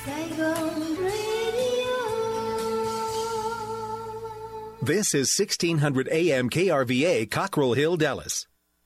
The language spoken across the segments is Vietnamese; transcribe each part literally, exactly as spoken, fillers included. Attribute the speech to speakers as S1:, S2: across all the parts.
S1: Saigon Radio.
S2: This is sixteen hundred A M K R V A, Cockrell Hill, Dallas.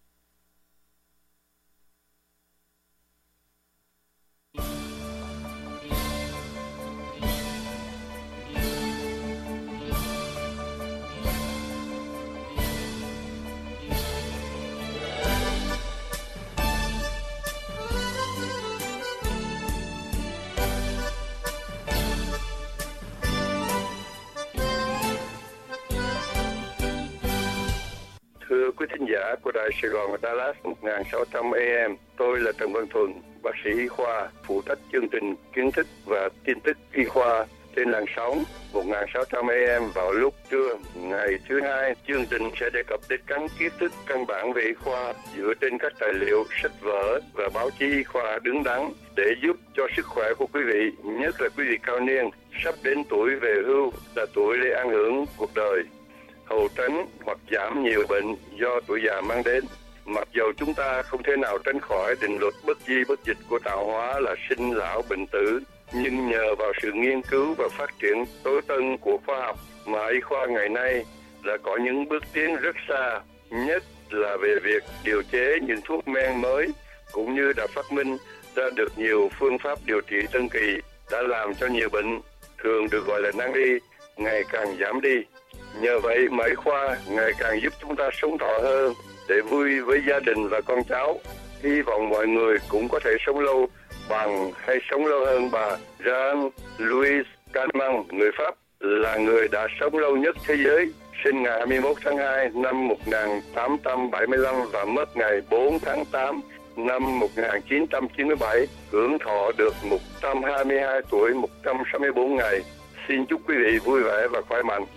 S3: Thưa quý thính giả của Đài Sài Gòn và Dallas một nghìn sáu trăm A M, tôi là Trần Văn Thuần, bác sĩ y khoa, phụ trách chương trình kiến thức và tin tức y khoa trên làn sóng một nghìn sáu trăm A M vào lúc trưa ngày thứ hai. Chương trình sẽ đề cập đến các kiến thức căn bản về y khoa dựa trên các tài liệu, sách vở và báo chí y khoa đứng đắn để giúp cho sức khỏe của quý vị, nhất là quý vị cao niên, sắp đến tuổi về hưu, là tuổi để ảnh hưởng cuộc đời, hầu tránh hoặc giảm nhiều bệnh do tuổi già mang đến. Mặc dầu chúng ta không thể nào tránh khỏi định luật bất di bất dịch của tạo hóa là sinh lão bệnh tử, nhưng nhờ vào sự nghiên cứu và phát triển tối tân của khoa học mà y khoa ngày nay đã có những bước tiến rất xa, nhất là về việc điều chế những thuốc men mới, cũng như đã phát minh ra được nhiều phương pháp điều trị tân kỳ đã làm cho nhiều bệnh thường được gọi là nan y ngày càng giảm đi. Nhờ vậy mà y khoa ngày càng giúp chúng ta sống thọ hơn, để vui với gia đình và con cháu. Hy vọng mọi người cũng có thể sống lâu bằng hay sống lâu hơn bà Jean-Louis Calment, người Pháp, là người đã sống lâu nhất thế giới, sinh ngày hai mươi mốt tháng hai năm một nghìn tám trăm bảy mươi lăm và mất ngày bốn tháng tám năm một nghìn chín trăm chín mươi bảy, hưởng thọ được một trăm hai mươi hai tuổi một trăm sáu mươi tư ngày. Xin chúc quý vị vui vẻ và khỏe mạnh.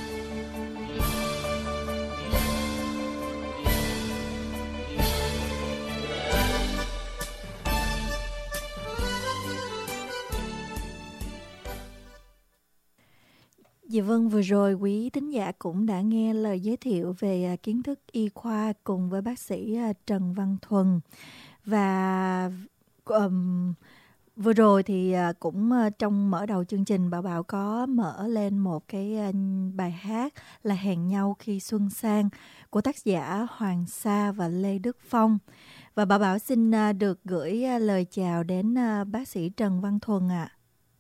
S4: Dạ vâng, vừa rồi quý thính giả cũng đã nghe lời giới thiệu về kiến thức y khoa cùng với bác sĩ Trần Văn Thuần. Và um, vừa rồi thì cũng trong mở đầu chương trình Bảo Bảo có mở lên một cái bài hát là Hẹn Nhau Khi Xuân Sang của tác giả Hoàng Sa và Lê Đức Phong. Và Bảo Bảo xin được gửi lời chào đến bác sĩ Trần Văn Thuần ạ. À.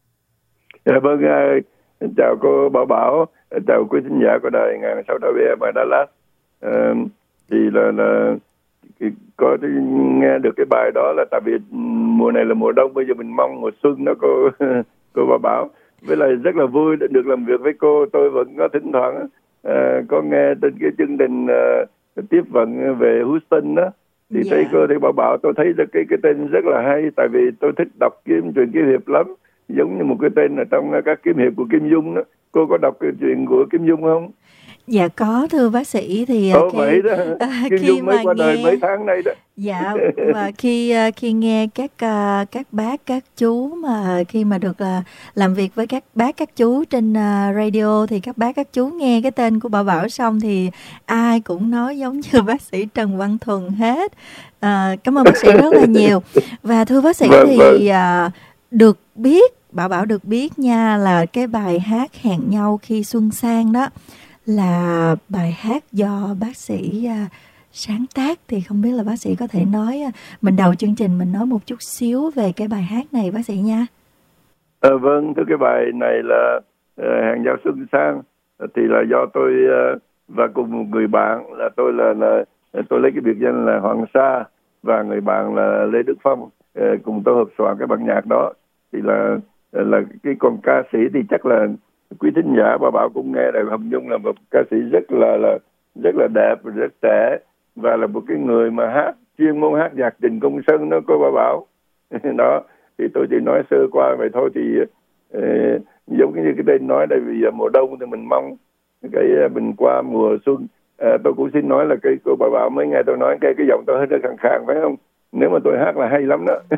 S3: Dạ vâng, chào cô Bảo Bảo, chào quý thính giả của đài một nghìn sáu trăm A M ở Dallas. À, thì là, là có nghe được cái bài đó là tại vì mùa này là mùa đông, bây giờ mình mong mùa xuân đó cô cô Bảo Bảo. Với lại rất là vui đã được làm việc với cô. Tôi vẫn có thỉnh thoảng à, có nghe trên cái chương trình à, tiếp vận về Houston đó, thì yeah. thấy cô thì Bảo Bảo tôi thấy cái cái tên rất là hay, tại vì tôi thích đọc kiếm truyện kiếm hiệp lắm, giống như một cái tên ở trong các kiếm hiệp của Kim Dung đó. Cô có đọc cái chuyện của Kim Dung không?
S4: Dạ có thưa bác sĩ. Thì
S3: Ồ, khi, vậy đó.
S4: À,
S3: Kim
S4: khi
S3: Dung mới
S4: mà
S3: qua
S4: nghe...
S3: đời mấy tháng nay đó.
S4: Dạ, và khi khi nghe các các bác các chú mà khi mà được làm việc với các bác các chú trên radio, thì các bác các chú nghe cái tên của Bảo Bảo xong thì ai cũng nói giống như bác sĩ Trần Văn Thuần hết. À, cảm ơn bác sĩ rất là nhiều. Và thưa bác sĩ vâng, thì vâng. được biết Bảo Bảo được biết nha, là cái bài hát Hẹn Nhau Khi Xuân Sang đó là bài hát do bác sĩ uh, sáng tác. Thì không biết là bác sĩ có thể nói, uh, mình đầu chương trình mình nói một chút xíu về cái bài hát này bác sĩ nha.
S3: À, vâng, thưa cái bài này là uh, Hẹn Nhau Xuân Sang thì là do tôi uh, và cùng một người bạn là tôi là, là tôi lấy cái biệt danh là Hoàng Sa và người bạn là Lê Đức Phong uh, cùng tôi hợp soạn cái bản nhạc đó. Thì là là cái con ca sĩ thì chắc là quý thính giả Bảo Bảo cũng nghe rồi, Hồng Nhung là một ca sĩ rất là là rất là đẹp, rất trẻ và là một cái người mà hát chuyên môn hát nhạc Trịnh Công Sơn đó cô Bảo Bảo. Đó thì tôi chỉ nói sơ qua vậy thôi. Thì uh, giống như cái tên nói đây, vì mùa đông thì mình mong cái mình qua mùa xuân. Uh, tôi cũng xin nói là cái cô Bảo Bảo mới nghe tôi nói cái cái giọng tôi hơi khàn khàn phải không? Nếu mà tôi hát là hay lắm đó.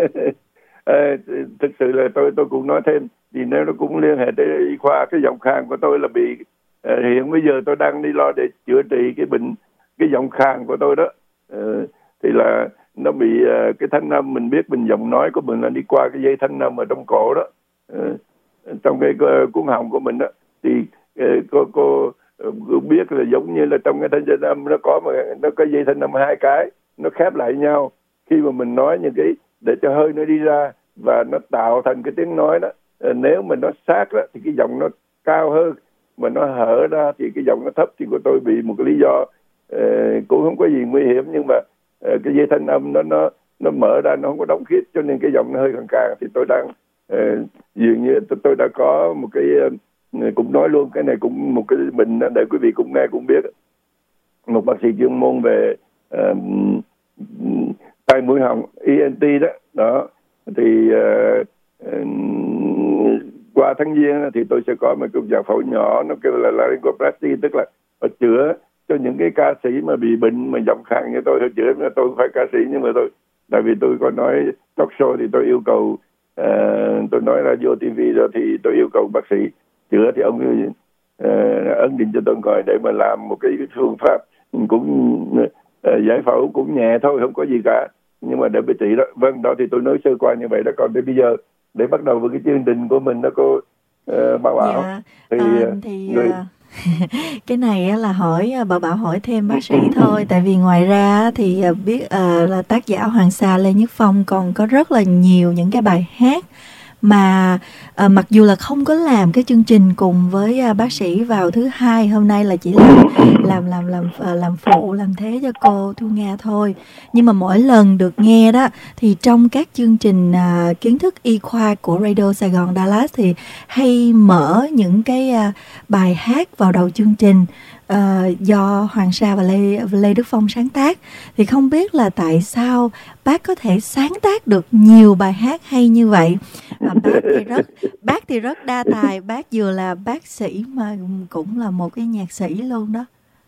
S3: À, thực sự là tôi tôi cũng nói thêm, thì nếu nó cũng liên hệ tới y khoa, cái giọng khàn của tôi là bị à, hiện bây giờ tôi đang đi lo để chữa trị cái bệnh cái giọng khàn của tôi đó. À, thì là
S5: nó bị uh, cái thanh âm mình biết mình giọng nói của mình là đi qua cái dây thanh âm ở trong cổ đó, uh, trong cái uh, cuống họng của mình đó, thì uh, cô cô uh, biết là giống như là trong cái thanh âm nó có mà nó có dây thanh âm hai cái nó khép lại nhau, khi mà mình nói những cái để cho hơi nó đi ra và nó tạo thành cái tiếng nói đó. Uh, nếu mà nó sát đó thì cái giọng nó cao hơn, mà nó hở ra thì cái giọng nó thấp, thì của tôi bị một cái lý do uh, cũng không có gì nguy hiểm, nhưng mà uh, cái dây thanh âm nó nó nó mở ra, nó không có đóng khít, cho nên cái giọng nó hơi khàn khàn. Thì tôi đang uh, dường như tôi, tôi đã có một cái uh, cũng nói luôn cái này cũng một cái bệnh để quý vị cũng nghe cũng biết, một bác sĩ chuyên môn về uh, tai mũi họng E N T đó đó thì uh, uh, qua tháng Giêng thì tôi sẽ có một cuộc giải phẫu nhỏ, nó kêu là laryngoplasty, tức là họ chữa cho những cái ca sĩ mà bị bệnh mà giọng khàn như tôi. Họ chữa, tôi không phải ca sĩ nhưng mà tôi, tại vì tôi có nói talk show thì tôi yêu cầu uh, tôi nói radio ti vi rồi thì tôi yêu cầu bác sĩ chữa, thì ông uh, ấn định cho tôi gọi để mà làm một cái phương pháp cũng uh, giải phẫu cũng nhẹ thôi, không có gì cả, nhưng mà để bị trị đó. Vâng, đó thì tôi nói sơ qua như vậy đó. Còn đến bây giờ để bắt đầu với cái chương trình của mình đó cô uh, Bảo Bảo.
S4: Dạ,
S5: thì,
S4: à, thì người... cái này là hỏi Bảo Bảo hỏi thêm bác sĩ thôi, tại vì ngoài ra thì biết uh, là tác giả Hoàng Sa Lê Nhất Phong còn có rất là nhiều những cái bài hát mà uh, mặc dù là không có làm cái chương trình cùng với uh, bác sĩ vào thứ hai hôm nay, là chỉ làm làm làm làm uh, làm phụ làm thế cho cô Thu Nga thôi, nhưng mà mỗi lần được nghe đó thì trong các chương trình uh, kiến thức y khoa của Radio Sài Gòn Dallas thì hay mở những cái uh, bài hát vào đầu chương trình uh, do Hoàng Sa và Lê, Lê Đức Phong sáng tác. Thì không biết là tại sao bác có thể sáng tác được nhiều bài hát hay như vậy. À, bác thì rất bác thì rất đa tài, bác vừa là bác sĩ mà cũng là một cái nhạc sĩ luôn đó.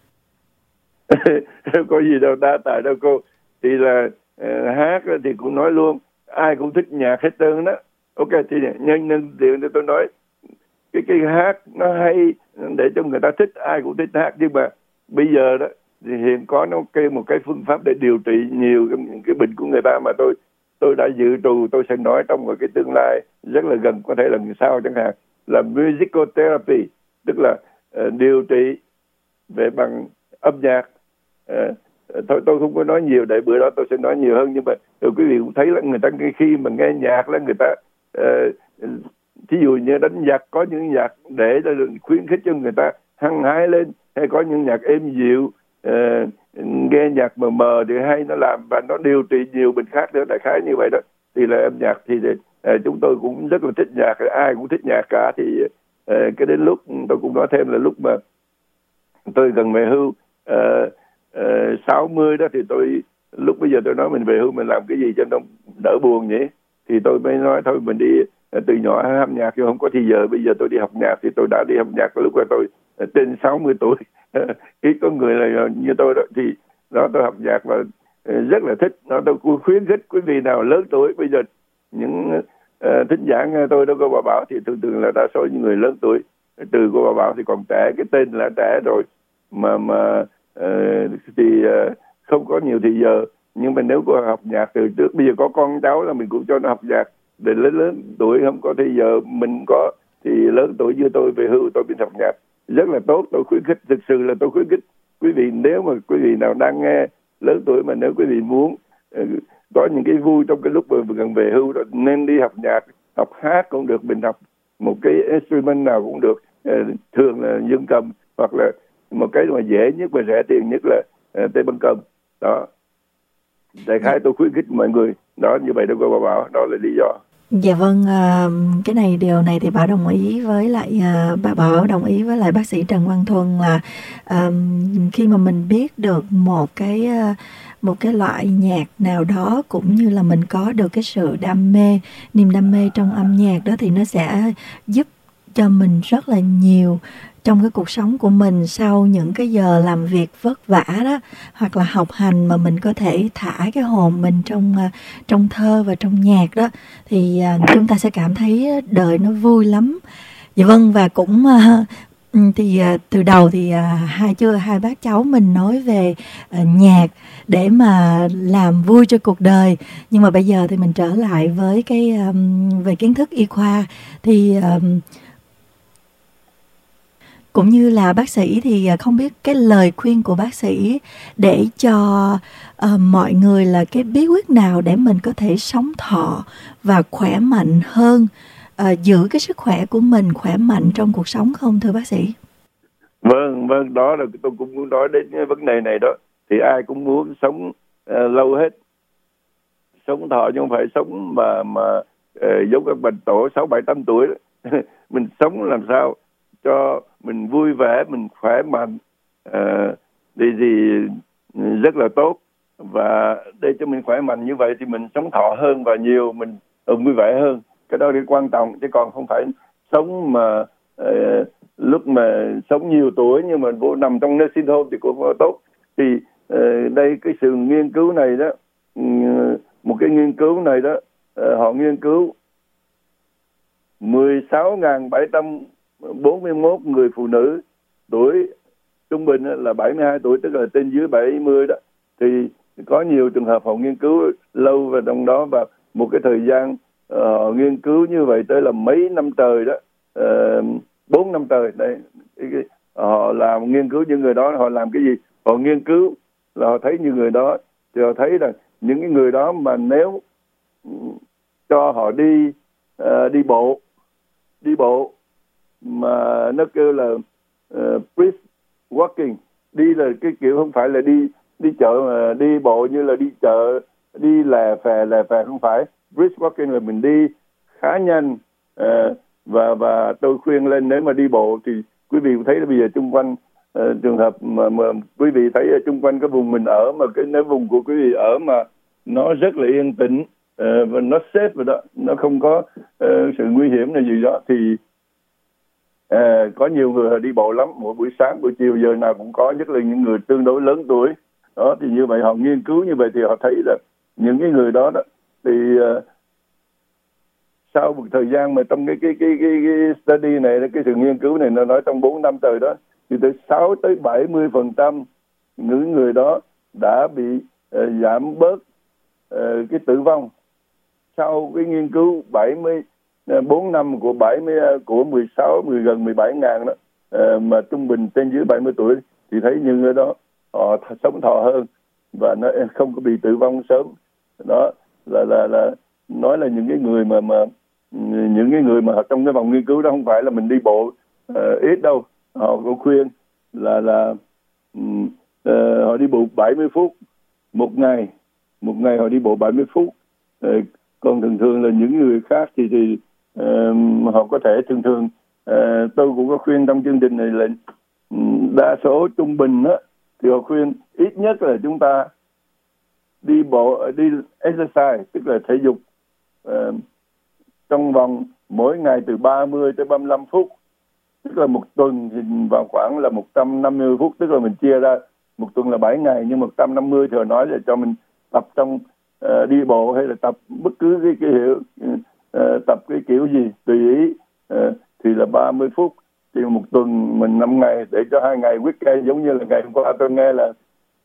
S5: Có gì đâu đa tài đâu cô, thì là uh, hát thì cũng nói luôn, ai cũng thích nhạc hết trơn đó. Ok, thì nhân nhân tiện để tôi nói cái cái hát nó hay để cho người ta thích, ai cũng thích hát, nhưng mà bây giờ đó thì hiện có nó kêu một cái phương pháp để điều trị nhiều cái, cái bệnh của người ta mà tôi tôi đã dự trù, tôi sẽ nói trong một cái tương lai rất là gần, có thể là sau chẳng hạn, là musical therapy, tức là uh, điều trị về bằng âm nhạc. Uh, thôi tôi không có nói nhiều, để bữa đó tôi sẽ nói nhiều hơn, nhưng mà rồi quý vị cũng thấy là người ta khi mà nghe nhạc là người ta uh, thí dụ như đánh nhạc, có những nhạc để khuyến khích cho người ta hăng hái lên, hay có những nhạc êm dịu, uh, nghe nhạc mờ mờ thì hay, nó làm và nó điều trị nhiều bệnh khác nữa, đại khái như vậy đó. Thì là âm nhạc thì uh, chúng tôi cũng rất là thích nhạc, ai cũng thích nhạc cả. Thì uh, cái đến lúc tôi cũng nói thêm là lúc mà tôi gần về hưu uh, uh, sáu mươi đó, thì tôi lúc bây giờ tôi nói mình về hưu mình làm cái gì cho nó đỡ buồn nhỉ, thì tôi mới nói thôi mình đi từ nhỏ học nhạc, chứ không có thì giờ bây giờ tôi đi học nhạc. Thì tôi đã đi học nhạc lúc mà tôi trên sáu mươi tuổi, ít có người là như tôi đó. Thì đó, tôi học nhạc và rất là thích nó. Tôi khuyến khích quý vị nào lớn tuổi, bây giờ những uh, thính giả nghe tôi đó cô Bà Bảo thì thường thường là đa số những người lớn tuổi, từ cô Bà Bảo thì còn trẻ, cái tên là trẻ rồi mà mà uh, thì uh, không có nhiều thì giờ. Nhưng mà nếu cô học nhạc từ trước, bây giờ có con cháu là mình cũng cho nó học nhạc, để lớn lớn tuổi không có thì giờ mình có, thì lớn tuổi như tôi về hưu tôi biết học nhạc rất là tốt. Tôi khuyến khích, thực sự là tôi khuyến khích quý vị, nếu mà quý vị nào đang nghe lớn tuổi mà nếu quý vị muốn uh, có những cái vui trong cái lúc mà gần về hưu đó, nên đi học nhạc, học hát cũng được, mình học một cái instrument nào cũng được, uh, thường là dương cầm, hoặc là một cái mà dễ nhất và rẻ tiền nhất là uh, tây ban cầm đó. Đại khái tôi khuyến khích mọi người đó, như vậy đâu cô Bà Bảo, đó là lý do.
S4: Dạ vâng, cái này điều này thì Bảo đồng ý với lại bà Bảo đồng ý với lại bác sĩ Trần Văn Thuần là um, khi mà mình biết được một cái một cái loại nhạc nào đó, cũng như là mình có được cái sự đam mê, niềm đam mê trong âm nhạc đó, thì nó sẽ giúp cho mình rất là nhiều trong cái cuộc sống của mình sau những cái giờ làm việc vất vả đó, hoặc là học hành, mà mình có thể thả cái hồn mình trong trong thơ và trong nhạc đó, thì uh, chúng ta sẽ cảm thấy đời nó vui lắm. Dạ vâng, và cũng uh, Ừ, thì à, từ đầu thì à, hai chưa hai bác cháu mình nói về à, nhạc để mà làm vui cho cuộc đời, nhưng mà bây giờ thì mình trở lại với cái um, về kiến thức y khoa thì um, cũng như là bác sĩ thì không biết cái lời khuyên của bác sĩ để cho uh, mọi người là cái bí quyết nào để mình có thể sống thọ và khỏe mạnh hơn, uh, giữ cái sức khỏe của mình khỏe mạnh trong cuộc sống không thưa bác sĩ?
S5: Vâng, vâng, đó là tôi cũng muốn nói đến cái vấn đề này đó. Thì ai cũng muốn sống uh, lâu hết, sống thọ chứ không phải sống mà mà uh, giống các bạch tổ sáu bảy tám tuổi đó. Mình sống làm sao cho mình vui vẻ, mình khỏe mạnh uh, thì gì rất là tốt. Và để cho mình khỏe mạnh như vậy thì mình sống thọ hơn và nhiều, mình uh, vui vẻ hơn. Cái đó là quan trọng, chứ còn không phải sống mà uh, lúc mà sống nhiều tuổi nhưng mà vô nằm trong nursing home thì cũng không tốt. Thì uh, đây cái sự nghiên cứu này đó, uh, một cái nghiên cứu này đó, uh, họ nghiên cứu mười sáu nghìn bảy trăm bốn mươi mốt người phụ nữ tuổi trung bình là bảy mươi hai tuổi, tức là trên dưới bảy mươi đó. Thì có nhiều trường hợp họ nghiên cứu lâu và trong đó, và một cái thời gian uh, họ nghiên cứu như vậy tới là mấy năm trời đó, uh, bốn năm trời. Đây, họ làm nghiên cứu những người đó, họ làm cái gì? Họ nghiên cứu là họ thấy những người đó, thì họ thấy là những cái người đó mà nếu cho họ đi uh, đi bộ, đi bộ mà nó kêu là uh, brisk walking, đi là cái kiểu không phải là đi đi chợ mà đi bộ như là đi chợ, đi lè phè lè phè, không phải. Brisk walking là mình đi khá nhanh, uh, và và tôi khuyên lên nếu mà đi bộ thì quý vị thấy là bây giờ chung quanh uh, trường hợp mà, mà quý vị thấy ở chung quanh cái vùng mình ở, mà cái nếu vùng của quý vị ở mà nó rất là yên tĩnh uh, và nó safe rồi đó, nó không có uh, sự nguy hiểm là gì đó, thì À, có nhiều người đi bộ lắm, mỗi buổi sáng buổi chiều giờ nào cũng có, nhất là những người tương đối lớn tuổi đó. Thì như vậy họ nghiên cứu như vậy thì họ thấy là những cái người đó đó thì uh, sau một thời gian mà trong cái cái cái cái, cái study này, cái sự nghiên cứu này nó nói trong bốn năm trời đó, thì tới sáu tới bảy mươi phần trăm những người đó đã bị uh, giảm bớt uh, cái tử vong sau cái nghiên cứu bảy mươi bốn năm của bảy mươi của mười sáu mười gần mười bảy ngàn đó, à, mà trung bình trên dưới bảy mươi tuổi, thì thấy những người đó họ sống thọ hơn và nó không có bị tử vong sớm. Đó là là là nói là những cái người mà mà những cái người mà trong cái vòng nghiên cứu đó không phải là mình đi bộ uh, ít đâu. Họ có khuyên là là uh, họ đi bộ bảy mươi phút một ngày, một ngày họ đi bộ bảy mươi phút. Uh, còn thường thường là những người khác thì thì Uh, họ có thể thường thường uh, tôi cũng có khuyên trong chương trình này là um, đa số trung bình đó, thì họ khuyên ít nhất là chúng ta đi bộ, đi exercise, tức là thể dục uh, trong vòng mỗi ngày từ ba mươi tới ba mươi lăm phút, tức là một tuần thì vào khoảng là một trăm năm mươi phút, tức là mình chia ra một tuần là bảy ngày, nhưng một trăm năm mươi thì họ nói là cho mình tập trong uh, đi bộ hay là tập bất cứ cái, cái hiệu uh, Uh, tập cái kiểu gì tùy ý, uh, thì là ba mươi phút, thì một tuần mình năm ngày, để cho hai ngày weekend. Giống như là ngày hôm qua tôi nghe là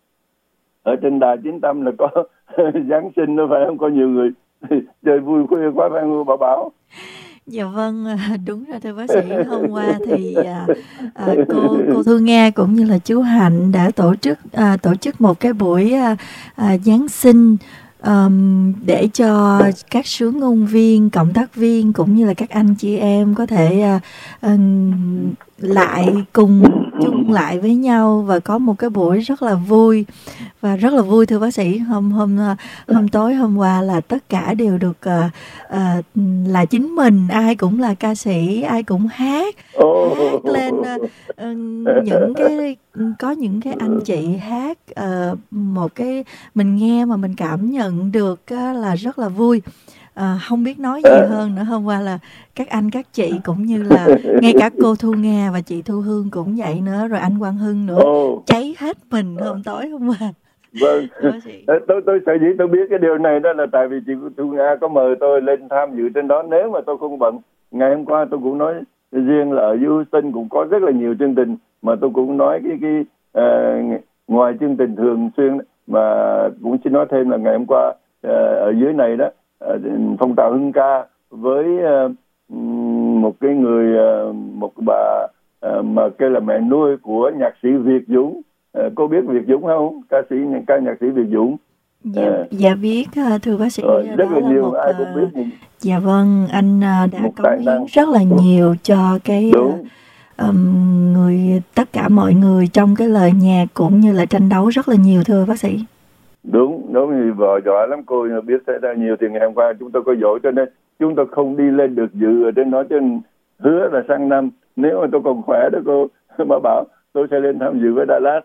S5: ở trên đài chín trăm là có Giáng sinh, nó phải không, có nhiều người chơi vui khuya quá phải không Bảo Bảo?
S4: Dạ vâng, đúng rồi thưa bác sĩ. Hôm qua thì à, à, cô cô Thu Nga cũng như là chú Hạnh đã tổ chức à, tổ chức một cái buổi à, à, Giáng sinh Um, để cho các sướng ngôn viên, cộng tác viên cũng như là các anh chị em có thể uh, um, lại cùng chung lại với nhau và có một cái buổi rất là vui và rất là vui thưa bác sĩ. Hôm hôm hôm tối hôm qua là tất cả đều được uh, uh, là chính mình, ai cũng là ca sĩ, ai cũng hát, hát lên uh, uh, những cái có những cái anh chị hát uh, một cái mình nghe mà mình cảm nhận được uh, là rất là vui. À, không biết nói gì hơn nữa. Hôm qua là các anh các chị cũng như là ngay cả cô Thu Nga và chị Thu Hương cũng vậy nữa, rồi anh Quang Hưng nữa, oh. cháy hết mình hôm tối hôm qua.
S5: Vâng, tôi tôi sở dĩ tôi biết cái điều này đó là tại vì chị Thu Nga có mời tôi lên tham dự trên đó. Nếu mà tôi không bận, ngày hôm qua tôi cũng nói riêng là ở Houston cũng có rất là nhiều chương trình mà tôi cũng nói cái cái uh, ngoài chương trình thường xuyên mà cũng xin nói thêm là ngày hôm qua uh, ở dưới này đó uh, phong trào hưng ca với uh, một cái người uh, một bà uh, mà kêu là mẹ nuôi của nhạc sĩ Việt Dũng. Uh, cô biết Việt Dũng không? Ca sĩ ca nhạc sĩ Việt Dũng.
S4: Dạ, uh, dạ biết thưa bác sĩ.
S5: Rồi, rất là nhiều
S4: một,
S5: ai cũng biết. Một,
S4: dạ vâng, anh đã cống hiến rất là nhiều cho cái um, người tất cả mọi người trong cái lời nhạc cũng như là tranh đấu rất là nhiều thưa bác sĩ.
S5: Đúng, đúng thì vợ giỏi lắm, cô biết xảy ra nhiều thì ngày hôm qua chúng tôi có dỗ cho nên chúng tôi không đi lên được dự ở trên đó, cho nên hứa là sang năm nếu mà tôi còn khỏe đó cô bà bảo tôi sẽ lên tham dự với Dallas.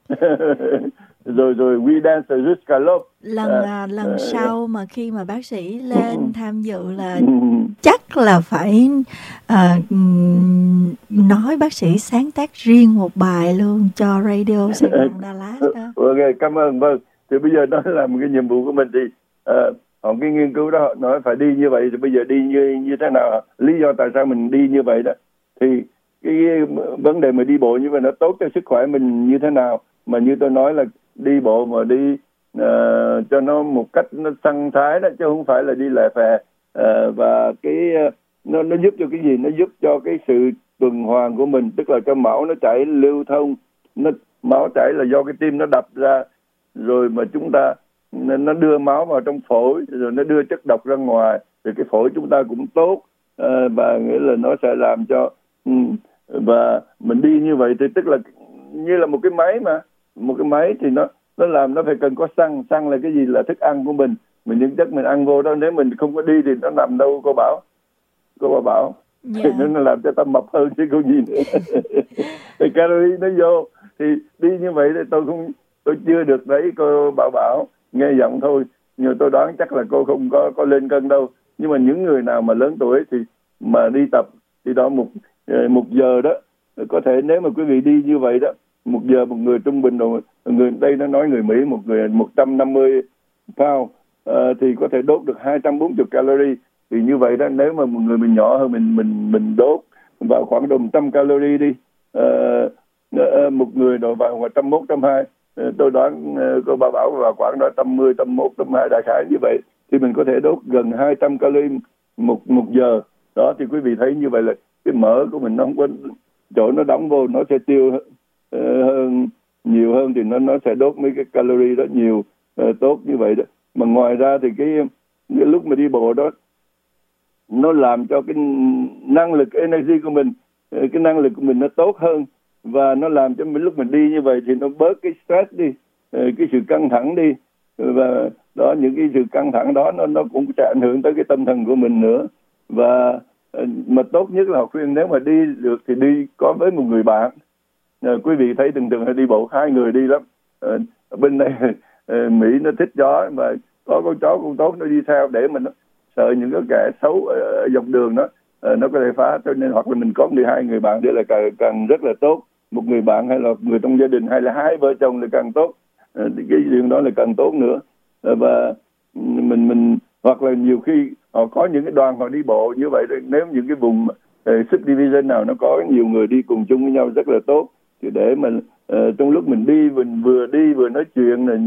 S5: rồi rồi We Dance Just Love.
S4: Lần à, lần à, sau mà khi mà bác sĩ lên tham dự là chắc là phải à, nói bác sĩ sáng tác riêng một bài luôn cho Radio Sài Gòn Dallas đó.
S5: Ok, cảm ơn. Vâng, thì bây giờ đó là một cái nhiệm vụ của mình thì uh, họ cái nghiên cứu đó họ nói phải đi như vậy thì bây giờ đi như như thế nào, lý do tại sao mình đi như vậy đó thì cái, cái vấn đề mà đi bộ như vậy nó tốt cho sức khỏe mình như thế nào, mà như tôi nói là đi bộ mà đi uh, cho nó một cách nó săn thái đó chứ không phải là đi lẹ phè, uh, và cái uh, nó nó giúp cho cái gì, nó giúp cho cái sự tuần hoàn của mình, tức là cho máu nó chảy lưu thông, nó máu chảy là do cái tim nó đập ra rồi mà chúng ta nó đưa máu vào trong phổi rồi nó đưa chất độc ra ngoài thì cái phổi chúng ta cũng tốt, uh, và nghĩa là nó sẽ làm cho um, và mình đi như vậy thì tức là như là một cái máy mà một cái máy thì nó nó làm nó phải cần có xăng. Xăng là cái gì? Là thức ăn của mình, mình những chất mình ăn vô đó, nếu mình không có đi thì nó nằm đâu cô bảo cô bà bảo yeah. Thì nó làm cho ta mập hơn chứ có gì nữa. Thì calorie nó vô thì đi như vậy thì tôi không tôi chưa được thấy cô bảo bảo nghe giọng thôi, nhưng tôi đoán chắc là cô không có có lên cân đâu. Nhưng mà những người nào mà lớn tuổi thì mà đi tập thì đó một một giờ đó có thể, nếu mà quý vị đi như vậy đó, một giờ một người trung bình rồi, người đây nó nói người Mỹ một người một trăm năm mươi pound uh, thì có thể đốt được hai trăm bốn mươi calorie. Thì như vậy đó, nếu mà một người mình nhỏ hơn mình mình mình đốt vào khoảng đồng một trăm calorie đi, uh, uh, một người đổ vào một trăm mốt trăm hai, uh, tôi đoán uh, cô bà bảo vào khoảng đó trăm mười trăm mốt trăm hai đại khái như vậy thì mình có thể đốt gần hai trăm calorie một một giờ đó. Thì quý vị thấy như vậy là cái mỡ của mình nó không có chỗ nó đóng vô, nó sẽ tiêu uh, hơn nhiều hơn thì nó nó sẽ đốt mấy cái calorie đó nhiều, uh, tốt như vậy đó. Mà ngoài ra thì cái, cái lúc mà đi bộ đó nó làm cho cái năng lực energy của mình, uh, cái năng lực của mình nó tốt hơn, và nó làm cho mình lúc mình đi như vậy thì nó bớt cái stress đi, uh, cái sự căng thẳng đi, và đó những cái sự căng thẳng đó nó nó cũng sẽ ảnh hưởng tới cái tâm thần của mình nữa. Và mà tốt nhất là họ khuyên nếu mà đi được thì đi có với một người bạn. À, quý vị thấy thường thường là đi bộ hai người đi lắm. À, bên đây à, Mỹ nó thích chó, mà có con chó con tốt nó đi theo để mình sợ những cái kẻ xấu ở dọc đường đó à, nó có thể phá. Cho nên hoặc là mình có người hai người bạn để là càng, càng rất là tốt. Một người bạn hay là người trong gia đình hay là hai vợ chồng là càng tốt. À, cái chuyện đó là càng tốt nữa. À, và mình mình hoặc là nhiều khi họ có những cái đoàn họ đi bộ như vậy, nếu những cái vùng uh, subdivision nào nó có nhiều người đi cùng chung với nhau rất là tốt, thì để mình uh, trong lúc mình đi mình vừa đi vừa nói chuyện là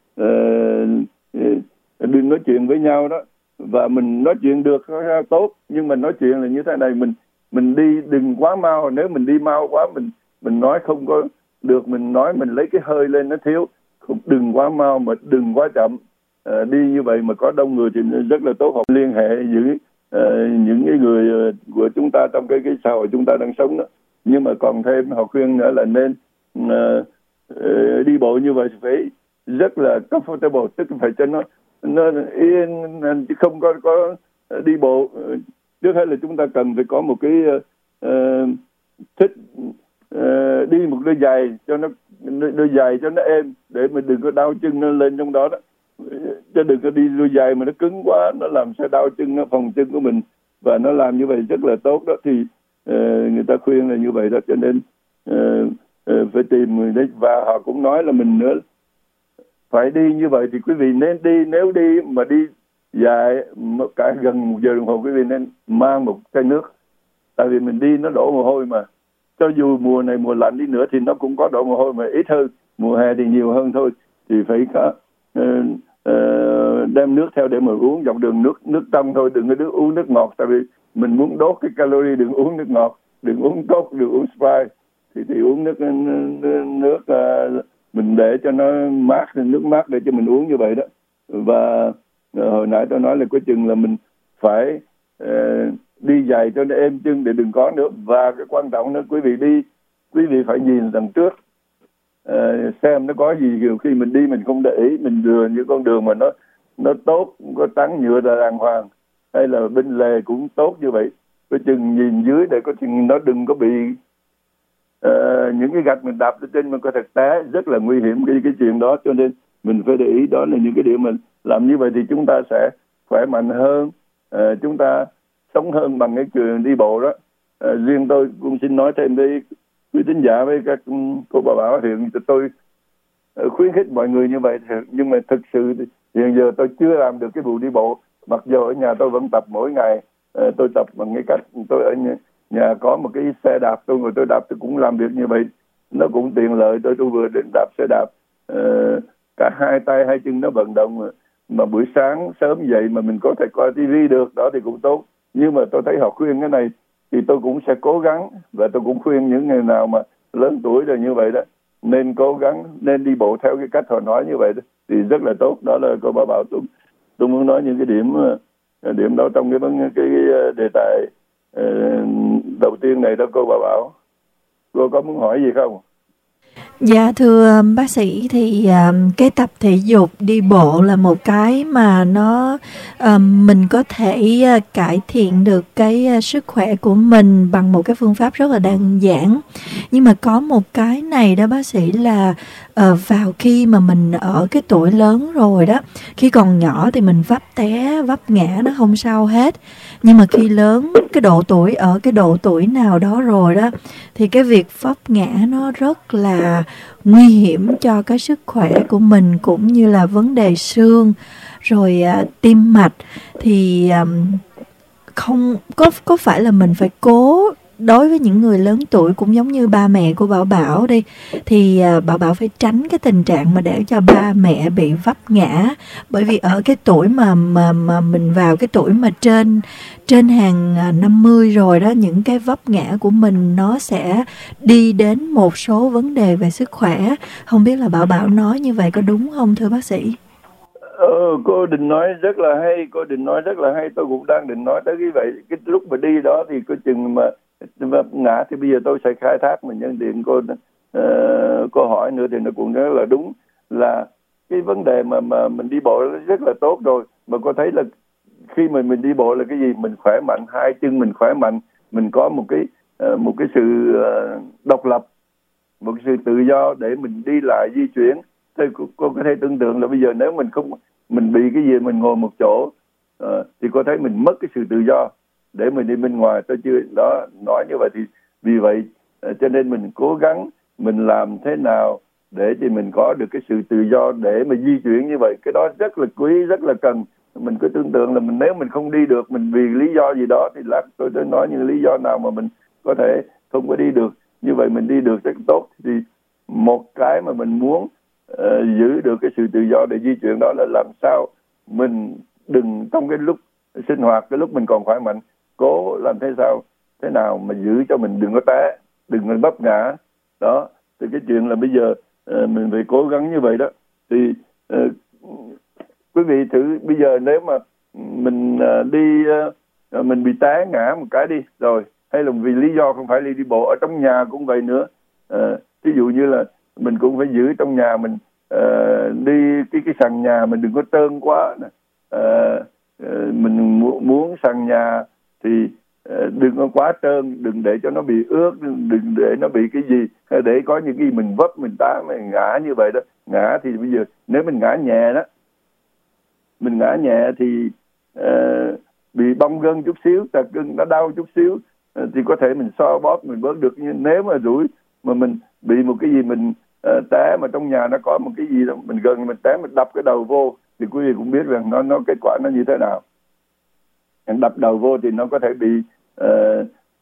S5: uh, đừng nói chuyện với nhau đó, và mình nói chuyện được tốt, nhưng mà nói chuyện là như thế này, mình mình đi đừng quá mau. Nếu mình đi mau quá mình mình nói không có được, mình nói mình lấy cái hơi lên nó thiếu, không, đừng quá mau mà đừng quá chậm. À, đi như vậy mà có đông người thì rất là tốt. Họ liên hệ giữa uh, những cái người uh, của chúng ta trong cái cái xã hội chúng ta đang sống đó. Nhưng mà còn thêm họ khuyên nữa là nên uh, uh, đi bộ như vậy phải rất là comfortable, tức phải cho nó nó yên, chứ không có có đi bộ. Trước hết là chúng ta cần phải có một cái uh, thích uh, đi một đôi giày cho nó đôi giày cho nó êm, để mình đừng có đau chân nó lên trong đó đó. Chứ đừng có đi đôi giày mà nó cứng quá, nó làm sao đau chân, nó phòng chân của mình, và nó làm như vậy rất là tốt đó. Thì uh, người ta khuyên là như vậy đó, cho nên uh, uh, phải tìm người đấy. Và họ cũng nói là mình nữa phải đi như vậy thì quý vị nên đi, nếu đi mà đi dài cả gần một giờ đồng hồ, quý vị nên mang một chai nước tại vì mình đi nó đổ mồ hôi mà. Cho dù mùa này mùa lạnh đi nữa thì nó cũng có đổ mồ hôi mà ít hơn, mùa hè thì nhiều hơn thôi. Thì phải có uh, uh, đem nước theo để mà uống, dọc đường nước nước trong thôi, đừng có nước uống nước ngọt, tại vì mình muốn đốt cái calorie, đừng uống nước ngọt, đừng uống cốc, đừng uống Sprite, thì thì uống nước nước, nước uh, mình để cho nó mát, nước mát để cho mình uống như vậy đó. Và uh, hồi nãy tôi nói là có chừng là mình phải uh, đi giày cho nó êm chân để đừng có nữa. Và cái quan trọng nữa, quý vị đi, quý vị phải nhìn đằng trước, uh, xem nó có gì. Nhiều khi mình đi mình không để ý, mình lừa những con đường mà nó nó tốt, có trắng nhựa là đàng hoàng, hay là bên lề cũng tốt như vậy. Có chừng nhìn dưới để có chừng nó đừng có bị uh, những cái gạch mình đạp lên trên mà có thể té, rất là nguy hiểm cái cái chuyện đó. Cho nên mình phải để ý, đó là những cái điểm mình làm như vậy thì chúng ta sẽ khỏe mạnh hơn, uh, chúng ta sống hơn bằng cái chuyện đi bộ đó. Uh, riêng tôi cũng xin nói thêm với quý thính giả, với các cô bà bảo, hiện tôi uh, khuyến khích mọi người như vậy, nhưng mà thực sự thì hiện giờ tôi chưa làm được cái vụ đi bộ, mặc dù ở nhà tôi vẫn tập mỗi ngày. Uh, tôi tập bằng cái cách tôi ở nhà, nhà có một cái xe đạp, tôi ngồi tôi đạp, tôi cũng làm việc như vậy, nó cũng tiện lợi. Tôi tôi vừa định đạp xe đạp, uh, cả hai tay hai chân nó vận động mà, mà buổi sáng sớm dậy mà mình có thể coi tivi được đó thì cũng tốt. Nhưng mà tôi thấy họ khuyên cái này thì tôi cũng sẽ cố gắng, và tôi cũng khuyên những người nào mà lớn tuổi rồi như vậy đó nên cố gắng, nên đi bộ theo cái cách họ nói như vậy đó, thì rất là tốt. Đó là cô bà bảo tôi tôi muốn nói những cái điểm điểm đó trong cái cái, cái đề tài uh, đầu tiên này đó cô bà bảo. Cô có muốn hỏi gì không?
S4: Dạ thưa bác sĩ, thì uh, cái tập thể dục đi bộ là một cái mà nó uh, mình có thể uh, cải thiện được cái uh, sức khỏe của mình bằng một cái phương pháp rất là đơn giản. Nhưng mà có một cái này đó bác sĩ là uh, vào khi mà mình ở cái tuổi lớn rồi đó, khi còn nhỏ thì mình vấp té vấp ngã nó không sao hết, nhưng mà khi lớn, cái độ tuổi ở cái độ tuổi nào đó rồi đó thì cái việc vấp ngã nó rất là nguy hiểm cho cái sức khỏe của mình, cũng như là vấn đề xương rồi uh, tim mạch. Thì um, không có có phải là mình phải cố, đối với những người lớn tuổi cũng giống như ba mẹ của Bảo Bảo đi, thì uh, Bảo Bảo phải tránh cái tình trạng mà để cho ba mẹ bị vấp ngã. Bởi vì ở cái tuổi mà mà mà mình vào cái tuổi mà trên trên hàng năm mươi rồi đó, những cái vấp ngã của mình nó sẽ đi đến một số vấn đề về sức khỏe. Không biết là Bảo Bảo nói như vậy có đúng không thưa bác sĩ?
S5: Ờ, cô định nói rất là hay, cô định nói rất là hay. Tôi cũng đang định nói tới cái vậy. Cái lúc mà đi đó thì có chừng mà vấp ngã thì bây giờ tôi sẽ khai thác mà nhân tiện cô uh, cô hỏi nữa thì nó cũng rất là đúng, là cái vấn đề mà mà mình đi bộ rất là tốt rồi. Mà cô thấy là khi mà mình đi bộ là cái gì? Mình khỏe mạnh, hai chân mình khỏe mạnh, mình có một cái uh, một cái sự uh, độc lập, một cái sự tự do để mình đi lại di chuyển. Thì cô, cô có thể tưởng tượng là bây giờ nếu mình không, mình bị cái gì, mình ngồi một chỗ uh, thì cô thấy mình mất cái sự tự do để mình đi bên ngoài. Tôi chưa đó nói như vậy. Thì vì vậy uh, cho nên mình cố gắng mình làm thế nào để thì mình có được cái sự tự do để mà di chuyển như vậy. Cái đó rất là quý, rất là cần. Mình cứ tưởng tượng là mình nếu mình không đi được, mình vì lý do gì đó, thì lát tôi tôi nói những lý do nào mà mình có thể không có đi được, như vậy mình đi được rất tốt. Thì một cái mà mình muốn uh, giữ được cái sự tự do để di chuyển đó là làm sao mình đừng trong cái lúc sinh hoạt, cái lúc mình còn khỏe mạnh, cố làm thế sao thế nào mà giữ cho mình đừng có té, đừng có vấp ngã đó. Thì cái chuyện là bây giờ uh, mình phải cố gắng như vậy đó. Thì uh, quý vị thử bây giờ nếu mà mình uh, đi uh, mình bị té ngã một cái đi rồi, hay là vì lý do không phải đi đi bộ, ở trong nhà cũng vậy nữa. Uh, ví dụ như là mình cũng phải giữ trong nhà mình, uh, đi cái cái sàn nhà mình đừng có trơn quá. Uh, uh, mình mu- muốn sàn nhà thì uh, đừng có quá trơn, đừng để cho nó bị ướt, đừng, đừng để nó bị cái gì, để có những cái mình vấp mình tá mình ngã như vậy đó. Ngã thì bây giờ nếu mình ngã nhẹ đó, mình ngã nhẹ thì uh, bị bong gân chút xíu, tật gân nó đau chút xíu, uh, thì có thể mình so bóp mình bớt được. Nhưng nếu mà rủi mà mình bị một cái gì mình uh, té mà trong nhà nó có một cái gì đó mình gần mình té mình đập cái đầu vô thì quý vị cũng biết rằng nó nó kết quả nó như thế nào. Đập đầu vô thì nó có thể bị uh,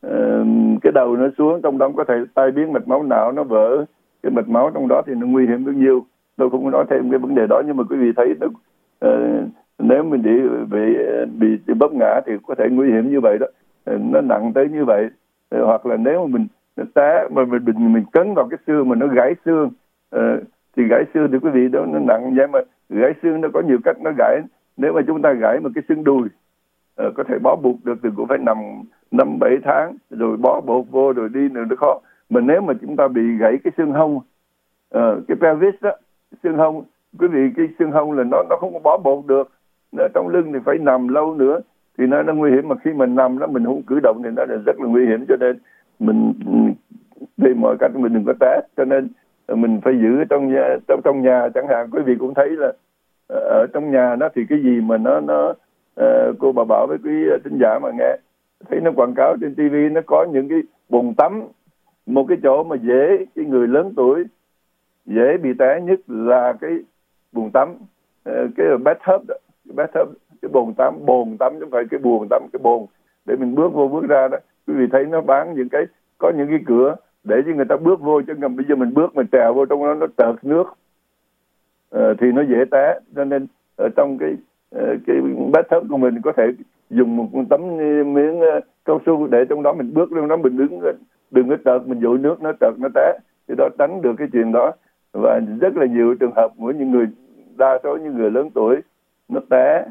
S5: uh, cái đầu nó xuống, trong đó có thể tai biến mạch máu não, nó vỡ cái mạch máu trong đó thì nó nguy hiểm bao nhiêu. Tôi không có nói thêm cái vấn đề đó, nhưng mà quý vị thấy nó, uh, nếu mình bị bị bị, bị bóp ngã thì có thể nguy hiểm như vậy đó, uh, nó nặng tới như vậy. Uh, hoặc là nếu mà mình té mà mình, mình mình cấn vào cái xương mà nó gãy xương, uh, thì gãy xương thì quý vị đó nó nặng vậy, mà gãy xương nó có nhiều cách nó gãy. Nếu mà chúng ta gãy một cái xương đùi, uh, có thể bó buộc được thì cũng phải nằm năm bảy tháng rồi bó buộc vô rồi đi nữa nó khó. Mà nếu mà chúng ta bị gãy cái xương hông, uh, cái pelvis đó, xương hông, quý vị cái xương hông là nó nó không có bó buộc được, nó trong lưng thì phải nằm lâu nữa thì nó nó nguy hiểm. Mà khi mình nằm đó mình không cử động thì nó là rất là nguy hiểm, cho nên mình tìm mọi cách mình đừng có té. Cho nên mình phải giữ trong nhà, trong trong nhà chẳng hạn. Quý vị cũng thấy là ở trong nhà nó thì cái gì mà nó nó uh, cô bà bảo với quý thính giả mà nghe thấy nó quảng cáo trên tivi, nó có những cái bồn tắm, một cái chỗ mà dễ cái người lớn tuổi dễ bị té nhất là cái bồn tắm, uh, cái bathtub đó, cái bathtub, cái bồn tắm, bồn tắm chứ không phải cái buồng tắm, cái bồn để mình bước vô bước ra đó. Quý vị thấy nó bán những cái, có những cái cửa để cho người ta bước vô, chứ còn bây giờ mình bước mình trèo vô trong đó nó trợt nước, uh, thì nó dễ té. Cho nên ở trong cái uh, cái bathtub của mình có thể dùng một tấm miếng uh, cao su để trong đó mình bước trong đó, mình đứng đừng có trợt mình dội nước nó trợt nó té, thì đó tránh được cái chuyện đó. Và rất là nhiều trường hợp của những người, đa số những người lớn tuổi nó té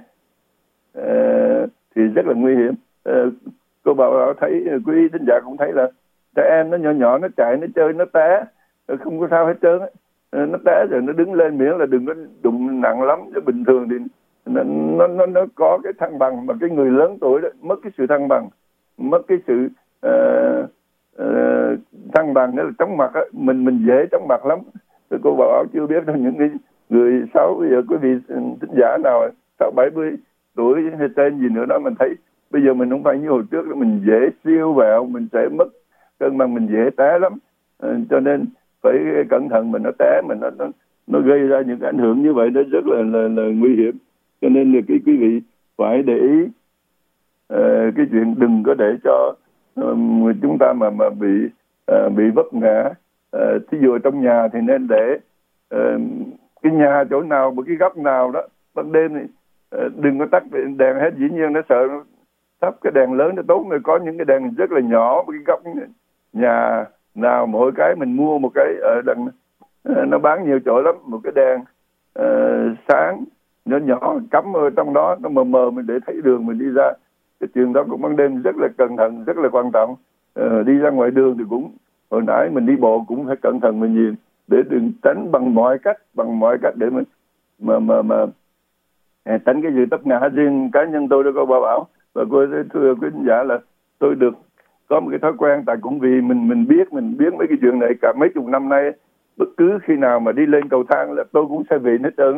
S5: uh, thì rất là nguy hiểm. Uh, cô bảo thấy, quý thính giả cũng thấy là trẻ em nó nhỏ nhỏ nó chạy nó chơi nó té không có sao hết trơn á, nó té rồi nó đứng lên miễn là đừng có đụng nặng lắm. Chứ bình thường thì nó nó nó, nó có cái thăng bằng, mà cái người lớn tuổi đó mất cái sự thăng bằng, mất cái sự uh, uh, thăng bằng đó là chóng mặt á, mình mình dễ chóng mặt lắm. Rồi cô bảo chưa biết đâu, những cái người sáu bây giờ quý vị thính giả nào sáu bảy mươi tuổi hay trên gì nữa đó, mình thấy bây giờ mình không phải như hồi trước đó, mình dễ siêu vẹo, mình sẽ mất cân bằng, mình dễ té lắm. À, cho nên phải cẩn thận, mình nó té mình nó nó, nó gây ra những cái ảnh hưởng như vậy đó rất là là, là nguy hiểm. Cho nên là cái quý vị phải để ý uh, cái chuyện đừng có để cho uh, chúng ta mà mà bị uh, bị vấp ngã. Uh, thí dụ trong nhà thì nên để uh, cái nhà chỗ nào, một cái góc nào đó ban đêm thì uh, đừng có tắt đèn hết. Dĩ nhiên nó sợ nó thắp cái đèn lớn nó tốn, rồi có những cái đèn rất là nhỏ, một cái góc nhà nào mỗi cái mình mua một cái ở đằng uh, nó bán nhiều chỗ lắm, một cái đèn uh, sáng nó nhỏ cắm ở trong đó, nó mờ mờ mình để thấy đường mình đi ra. Cái chuyện đó cũng ban đêm rất là cẩn thận, rất là quan trọng. Uh, đi ra ngoài đường thì cũng, hồi nãy mình đi bộ cũng phải cẩn thận mình nhìn để đừng tránh bằng mọi cách, bằng mọi cách để mình mà mà mà tránh cái sự tấp ngã. Riêng cá nhân tôi đã có bảo bảo và cô thưa quý khán giả là tôi được có một cái thói quen, tại cũng vì mình mình biết mình biết mấy cái chuyện này cả mấy chục năm nay, bất cứ khi nào mà đi lên cầu thang là tôi cũng sẽ vịn hết trơn.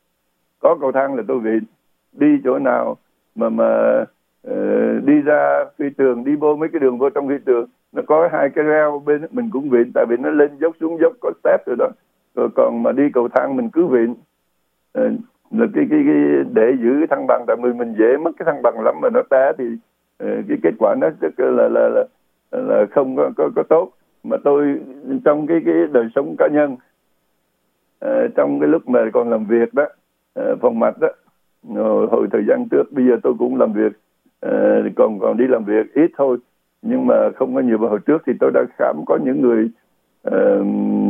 S5: Có cầu thang là tôi vịn, đi chỗ nào mà mà uh, đi ra phi trường, đi vô mấy cái đường vô trong phi trường nó có hai cái reo bên mình cũng vịn, tại vì nó lên dốc xuống dốc có step rồi đó. Rồi còn mà đi cầu thang mình cứ vịn, uh, là cái, cái cái để giữ cái thăng bằng, tại vì mình dễ mất cái thăng bằng lắm, mà nó té thì uh, cái kết quả nó rất là là là, là không có, có có tốt. Mà tôi trong cái cái đời sống cá nhân, uh, trong cái lúc mà còn làm việc đó, uh, phòng mạch đó, rồi, hồi thời gian trước, bây giờ tôi cũng làm việc, uh, còn còn đi làm việc ít thôi, nhưng mà không có nhiều. Vào hồi trước thì tôi đã khám có những người uh,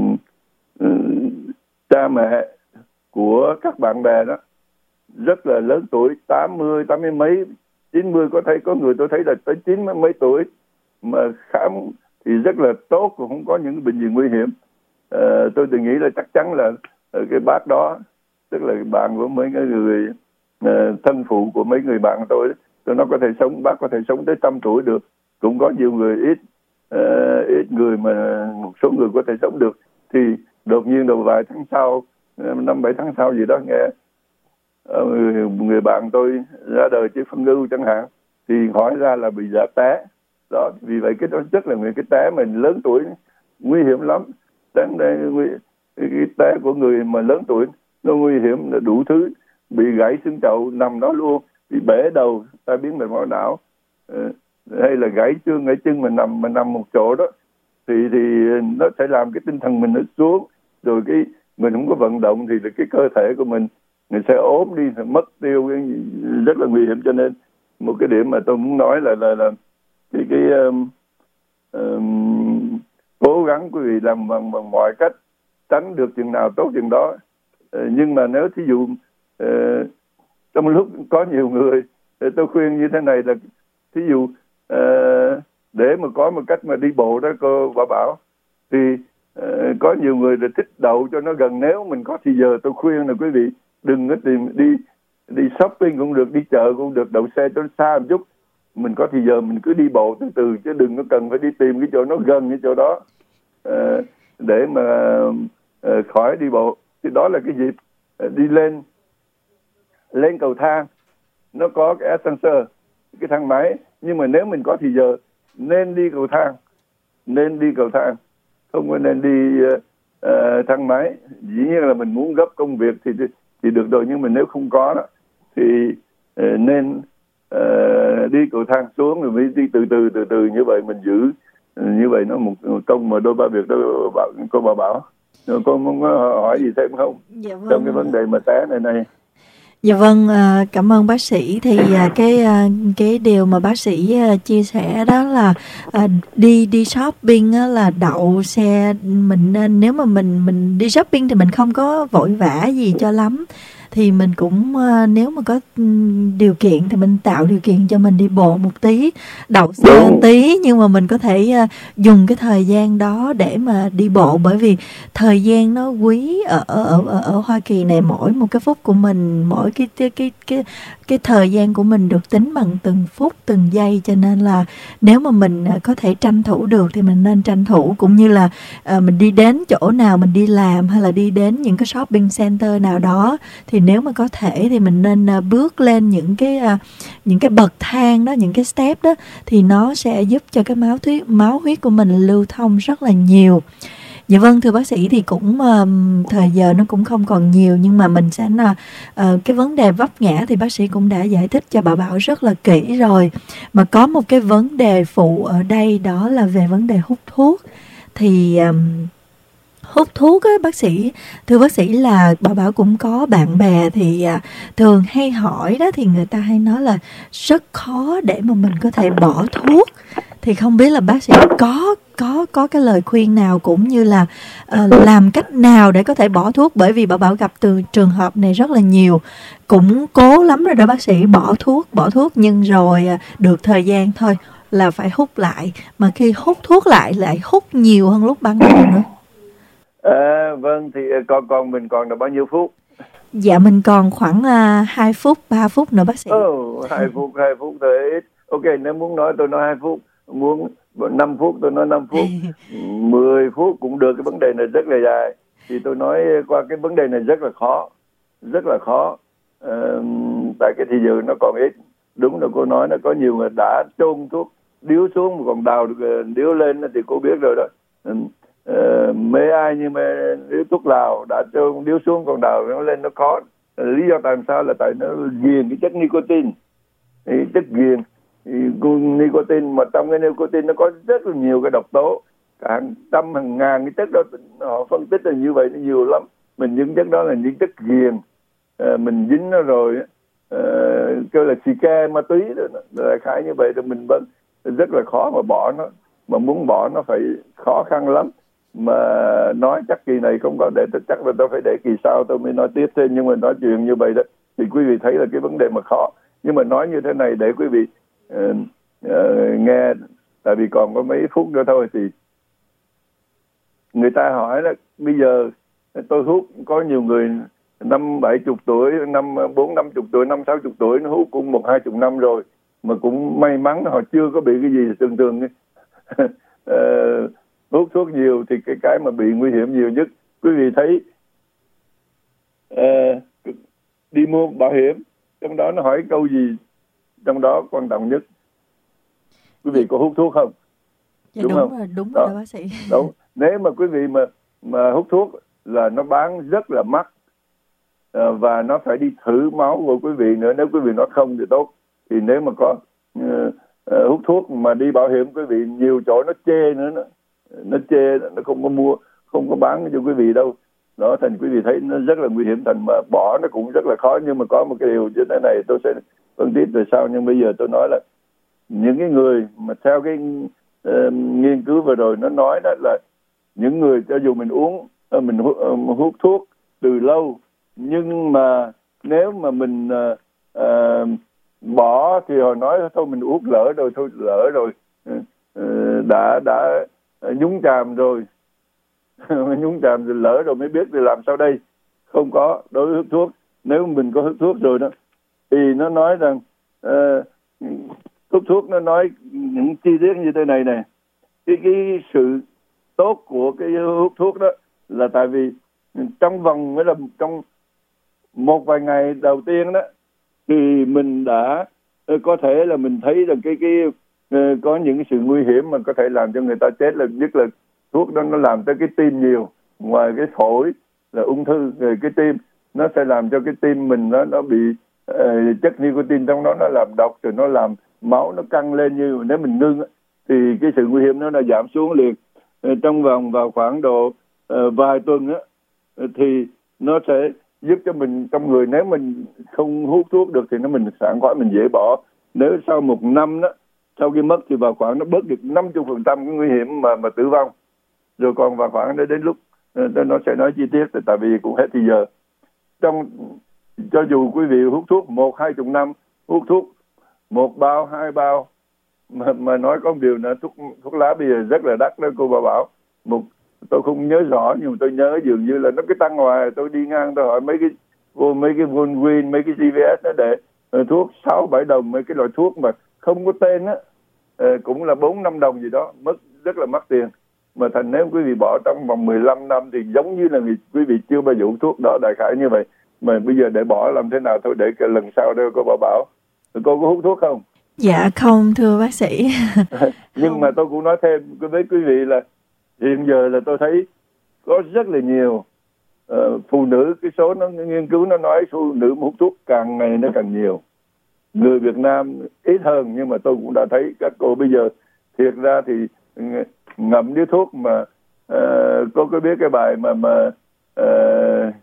S5: uh, cha mẹ của các bạn bè đó rất là lớn tuổi, tám mươi, tám mươi mấy, chín mươi, có thấy có người tôi thấy là tới chín mấy tuổi mà khám thì rất là tốt, cũng không có những bệnh gì nguy hiểm. À, tôi tự nghĩ là chắc chắn là cái bác đó, tức là bạn của mấy người uh, thân phụ của mấy người bạn tôi, tôi nó có thể sống, bác có thể sống tới trăm tuổi được. Cũng có nhiều người ít, uh, ít người mà một số người có thể sống được. Thì đột nhiên đầu vài tháng sau, năm bảy tháng sau gì đó, nghe uh, người, người bạn tôi ra đời chứ phân ưu chẳng hạn, thì hỏi ra là bị giả té đó. Vì vậy cái đó rất là nguy, cái té mình lớn tuổi nguy hiểm lắm. Đến đây cái, cái té của người mà lớn tuổi nó nguy hiểm là đủ thứ, bị gãy xương chậu nằm đó luôn, bị bể đầu, tai biến mạch máu não, uh, uh, hay là gãy xương gãy chân mà nằm mà nằm một chỗ đó thì thì nó sẽ làm cái tinh thần mình nó xuống, rồi cái mình không có vận động thì cái cơ thể của mình mình sẽ ốm đi, mất tiêu, rất là nguy hiểm. Cho nên một cái điểm mà tôi muốn nói là là, là cái cái um, um, cố gắng quý vị làm bằng, bằng mọi cách tránh được chừng nào tốt chừng đó. Uh, nhưng mà nếu thí dụ uh, trong lúc có nhiều người, tôi khuyên như thế này là thí dụ uh, để mà có một cách mà đi bộ đó cô bà Bảo, thì uh, có nhiều người là thích đậu cho nó gần. Nếu mình có thì giờ tôi khuyên là quý vị đừng có tìm đi đi shopping cũng được, đi chợ cũng được, đậu xe cho nó xa một chút. Mình có thì giờ mình cứ đi bộ từ từ, chứ đừng có cần phải đi tìm cái chỗ nó gần cái chỗ đó uh, để mà uh, khỏi đi bộ. Thì đó là cái dịp uh, đi lên lên cầu thang, nó có cái ascensor, cái thang máy. Nhưng mà nếu mình có thì giờ nên đi cầu thang, nên đi cầu thang, không có nên đi uh, uh, thang máy. Dĩ nhiên là mình muốn gấp công việc thì thì được rồi, nhưng mà nếu không có đó thì uh, nên uh, đi cầu thang xuống rồi mới đi từ từ từ từ như vậy. Mình giữ uh, như vậy nó một, một công mà đôi ba việc đó bảo, cô bà Bảo. Rồi cô muốn hỏi gì thêm không?
S4: Dạ vâng.
S5: Trong cái vấn đề mà té này này.
S4: Dạ vâng, cảm ơn bác sĩ. Thì cái cái điều mà bác sĩ chia sẻ đó là đi đi shopping là đậu xe mình nên, nếu mà mình mình đi shopping thì mình không có vội vã gì cho lắm, thì mình cũng nếu mà có điều kiện thì mình tạo điều kiện cho mình đi bộ một tí, đậu xe một tí, nhưng mà mình có thể dùng cái thời gian đó để mà đi bộ, bởi vì thời gian nó quý ở ở ở, ở Hoa Kỳ này. Mỗi một cái phút của mình, mỗi cái cái cái cái cái thời gian của mình được tính bằng từng phút từng giây, cho nên là nếu mà mình có thể tranh thủ được thì mình nên tranh thủ. Cũng như là uh, mình đi đến chỗ nào mình đi làm hay là đi đến những cái shopping center nào đó, thì nếu mà có thể thì mình nên uh, bước lên những cái uh, những cái bậc thang đó, những cái step đó, thì nó sẽ giúp cho cái máu huyết máu huyết của mình lưu thông rất là nhiều. Dạ vâng, thưa bác sĩ, thì cũng uh, thời giờ nó cũng không còn nhiều, nhưng mà mình sẽ uh, uh, cái vấn đề vấp ngã thì bác sĩ cũng đã giải thích cho bà Bảo rất là kỹ rồi. Mà có một cái vấn đề phụ ở đây, đó là về vấn đề hút thuốc. Thì um, hút thuốc á bác sĩ, thưa bác sĩ, là bà Bảo cũng có bạn bè thì à, thường hay hỏi đó, thì người ta hay nói là rất khó để mà mình có thể bỏ thuốc. Thì không biết là bác sĩ có có có cái lời khuyên nào, cũng như là uh, làm cách nào để có thể bỏ thuốc, bởi vì bà Bảo gặp từ trường hợp này rất là nhiều, cũng cố lắm rồi đó bác sĩ, bỏ thuốc bỏ thuốc nhưng rồi uh, được thời gian thôi là phải hút lại, mà khi hút thuốc lại lại hút nhiều hơn lúc ban đầu nữa.
S5: À, vâng, thì còn còn mình còn là bao nhiêu phút?
S4: Dạ mình còn khoảng uh, hai phút, ba phút nữa bác sĩ.
S5: Ồ, oh, hai phút, hai phút thôi ít. Ok, nếu muốn nói tôi nói hai phút, muốn năm phút tôi nói năm phút, mười phút cũng được. Cái vấn đề này rất là dài, thì tôi nói qua cái vấn đề này rất là khó, rất là khó. À, tại cái thị trường nó còn ít. Đúng là cô nói nó có nhiều người đã chôn thuốc điếu xuống mà còn đào được điếu lên thì cô biết rồi đó. Uh, mê ai nhưng mà điếu thuốc lào đã cho điếu xuống còn đào nó lên nó khó. Uh, lý do tại sao là tại nó ghiền cái chất nicotine, thì chất ghiền thì nicotine, mà trong cái nicotine nó có rất là nhiều cái độc tố, cả hàng trăm hàng ngàn cái chất đó, họ phân tích là như vậy, nó nhiều lắm. Mình những chất đó là những chất ghiền, uh, mình dính nó rồi uh, kêu là xì ke ma túy đó, đại khái như vậy, thì mình vẫn rất là khó mà bỏ nó, mà muốn bỏ nó phải khó khăn lắm. Mà nói chắc kỳ này không có, để chắc là tôi phải để kỳ sau tôi mới nói tiếp thêm. Nhưng mà nói chuyện như vậy đó thì quý vị thấy là cái vấn đề mà khó. Nhưng mà nói như thế này để quý vị uh, uh, nghe, tại vì còn có mấy phút nữa thôi. Thì người ta hỏi là bây giờ tôi hút, có nhiều người năm bảy chục tuổi, năm bốn năm chục tuổi, năm sáu chục tuổi, nó hút cũng một hai chục năm rồi, mà cũng may mắn họ chưa có bị cái gì. Thường thường uh, hút thuốc nhiều thì cái cái mà bị nguy hiểm nhiều nhất, quý vị thấy uh, đi mua bảo hiểm, trong đó nó hỏi câu gì trong đó quan trọng nhất? Quý vị có hút thuốc không?
S4: Dạ,
S5: đúng,
S4: đúng
S5: không?
S4: Rồi, đúng
S5: đó.
S4: rồi đó bác sĩ.
S5: Đúng. Nếu mà quý vị mà mà hút thuốc là nó bán rất là mắc, uh, và nó phải đi thử máu của quý vị nữa. Nếu quý vị nói không thì tốt. Thì nếu mà có uh, uh, hút thuốc mà đi bảo hiểm, quý vị nhiều chỗ nó chê nữa, nó, nó chê, nó không có mua, không có bán cho quý vị đâu. Đó, thành quý vị thấy nó rất là nguy hiểm, thành mà bỏ nó cũng rất là khó. Nhưng mà có một cái điều như thế này tôi sẽ phân tích về sau, nhưng bây giờ tôi nói là những cái người mà theo cái uh, nghiên cứu vừa rồi nó nói đó là những người cho dù mình uống uh, mình hút, uh, hút thuốc từ lâu, nhưng mà nếu mà mình uh, uh, bỏ thì họ nói thôi mình uống lỡ rồi, thôi lỡ rồi, uh, đã đã nhúng chàm rồi nhúng chàm rồi, lỡ rồi mới biết thì làm sao đây. Không có, đối với hút thuốc, nếu mình có hút thuốc rồi đó thì nó nói rằng uh, hút thuốc nó nói những chi tiết như thế này này. Cái, cái sự tốt của cái hút thuốc đó là tại vì trong vòng mới là trong một vài ngày đầu tiên đó thì mình đã có thể là mình thấy là cái cái uh, có những cái sự nguy hiểm mà có thể làm cho người ta chết, là nhất là thuốc đó nó làm tới cái tim nhiều, ngoài cái phổi là ung thư rồi cái tim, nó sẽ làm cho cái tim mình nó nó bị uh, chất nicotine trong đó nó làm độc, rồi nó làm máu nó căng lên. Như nếu mình ngưng thì cái sự nguy hiểm nó đã giảm xuống liền. Uh, trong vòng vào khoảng độ uh, vài tuần á thì nó sẽ giúp cho mình trong người, nếu mình không hút thuốc được thì nó mình sảng khoái, mình dễ bỏ. Nếu sau một năm đó, sau khi mất thì vào khoảng nó bớt được năm mươi phần trăm cái nguy hiểm mà mà tử vong. Rồi còn vào khoảng đến lúc nó sẽ nói chi tiết, tại vì cũng hết thì giờ. Trong cho dù quý vị hút thuốc một hai chục năm, hút thuốc một bao hai bao mà mà nói có một điều nữa, thuốc thuốc lá bây giờ rất là đắt đó cô bà Bảo. Một tôi không nhớ rõ nhưng mà tôi nhớ dường như là nó cái tăng hoài. Tôi đi ngang tôi hỏi mấy cái vô mấy cái Walgreens, mấy cái xê vê ét nó để uh, thuốc sáu bảy đồng, mấy cái loại thuốc mà không có tên á, uh, cũng là bốn năm đồng gì đó, mất rất là mất tiền. Mà thành nếu quý vị bỏ trong vòng mười lăm năm thì giống như là quý vị chưa bao giờ uống thuốc đó, đại khái như vậy. Mà bây giờ để bỏ làm thế nào thôi, để cái lần sau đây cô bảo Bảo, cô có hút thuốc không?
S4: Dạ không thưa bác sĩ.
S5: Nhưng mà tôi cũng nói thêm với quý vị là hiện giờ là tôi thấy có rất là nhiều uh, phụ nữ, cái số nó nghiên cứu nó nói phụ nữ hút thuốc càng ngày nó càng nhiều. Người Việt Nam ít hơn, nhưng mà tôi cũng đã thấy các cô bây giờ thiệt ra thì ngậm điếu thuốc mà uh, cô có biết cái bài mà mà uh,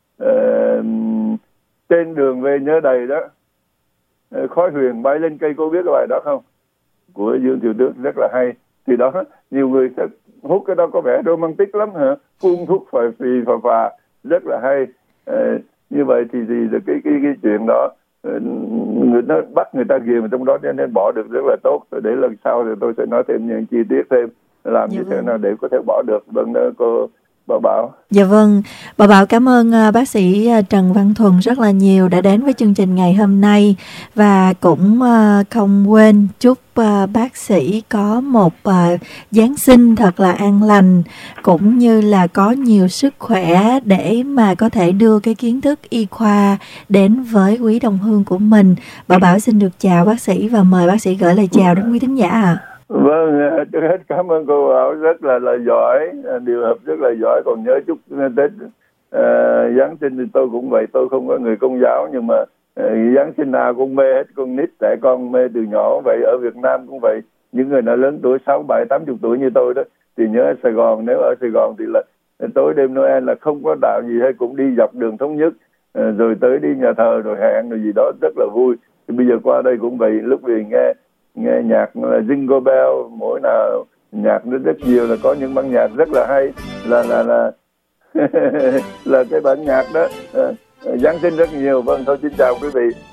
S5: uh, trên đường về nhớ đầy đó, uh, khói huyền bay lên cây, cô biết cái bài đó không? Của Dương Thiều Tước, rất là hay. Thì đó, nhiều người sẽ hút cái đó có vẻ romantic lắm hả? Phun thuốc phì phì phà phà, rất là hay. Uh, như vậy thì thì cái cái cái chuyện đó người nó bắt người ta ghiền trong đó, cho nên bỏ được rất là tốt. Để lần sau thì tôi sẽ nói thêm những chi tiết thêm làm dạ như vâng. thế nào để có thể bỏ được. Vâng cô Bảo Bảo.
S4: Dạ vâng, Bảo Bảo cảm ơn uh, bác sĩ uh, Trần Văn Thuần rất là nhiều đã đến với chương trình ngày hôm nay, và cũng uh, không quên chúc uh, bác sĩ có một uh, Giáng sinh thật là an lành, cũng như là có nhiều sức khỏe để mà có thể đưa cái kiến thức y khoa đến với quý đồng hương của mình. Bảo Bảo xin được chào bác sĩ và mời bác sĩ gửi lời chào đến quý thính giả ạ. À.
S5: Vâng, trước hết cảm ơn cô Bảo, rất là là giỏi, điều hợp rất là giỏi. Còn nhớ chúc Tết uh, Giáng sinh thì tôi cũng vậy, tôi không có người Công giáo, nhưng mà uh, Giáng sinh nào cũng mê hết, con nít trẻ con mê từ nhỏ vậy. Ở Việt Nam cũng vậy, những người nào lớn tuổi sáu bảy tám chục tuổi như tôi đó thì nhớ ở Sài Gòn, nếu ở Sài Gòn thì là tối đêm Noel là không có đạo gì hết, cũng đi dọc đường Thống Nhất, uh, rồi tới đi nhà thờ rồi hẹn rồi gì đó, rất là vui. Thì bây giờ qua đây cũng vậy, lúc về nghe nghe nhạc là Jingle Bell, mỗi nào nhạc nó rất nhiều, là có những bản nhạc rất là hay, là là là là cái bản nhạc đó uh, Giáng sinh rất nhiều. Vâng, thôi xin chào quý vị.